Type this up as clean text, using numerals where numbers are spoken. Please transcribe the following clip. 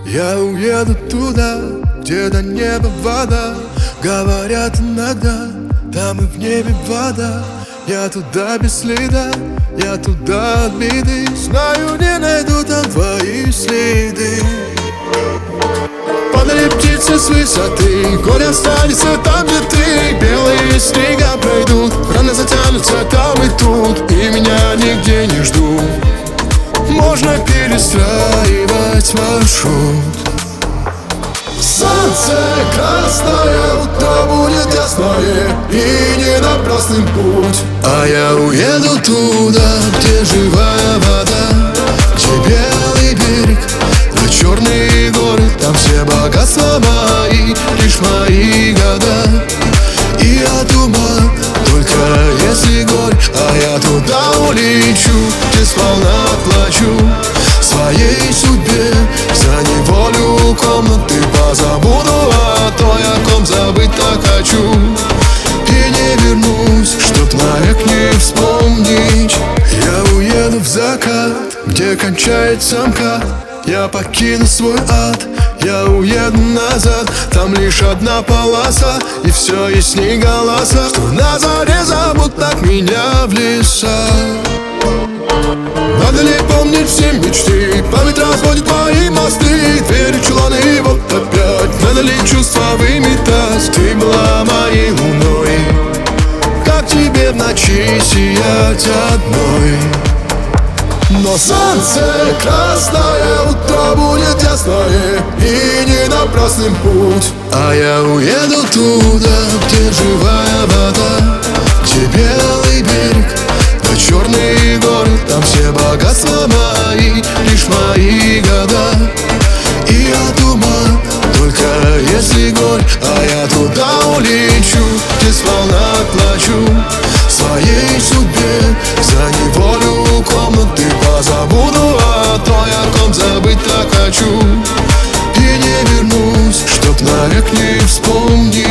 Я уеду туда, где до неба вода. Говорят иногда, там и в небе вода. Я туда без следа, я туда от беды. Знаю, не найду там твои следы. Падали птицы с высоты, горе останется там, где ты. Белые снега пройдут, раны затянутся там и тут, и меня нигде не ждут. Можно перестраивать маршрут. Солнце красное, утро будет ясное, и не напрасный путь. А я уеду туда, где живая вода, где белый берег, да черные горы. Там все богатства мои, лишь мои года. И от ума только если горь. А я туда улечу, где сполна плачу своей судьбе. За неволю комнаты позабуду о той, о ком забыть так хочу. И не вернусь, чтоб навек не вспомнить. Я уеду в закат, где кончается МКАД. Я покину свой ад, я уеду назад. Там лишь одна полоса, и все ясней голоса, что на заре зовут так меня в леса. Надо ли помнить все мечты? Память разводит мои мосты, двери, чуланы, и вот опять. Надо ли чувства выметать? Ты была моей луной. Как тебе в ночи сиять одной? Но солнце красное, утро будет ясное, и не напрасный путь. А я уеду туда, где живая вода, где белый берег, да черные горы. Там все богатства мои, лишь мои года. И от ума только если горь. А я туда улечу, где сполна плачу своей судьбе. За неволю комнаты позабуду о той, о ком забыть так хочу. И не вернусь, чтоб навек не вспомнить.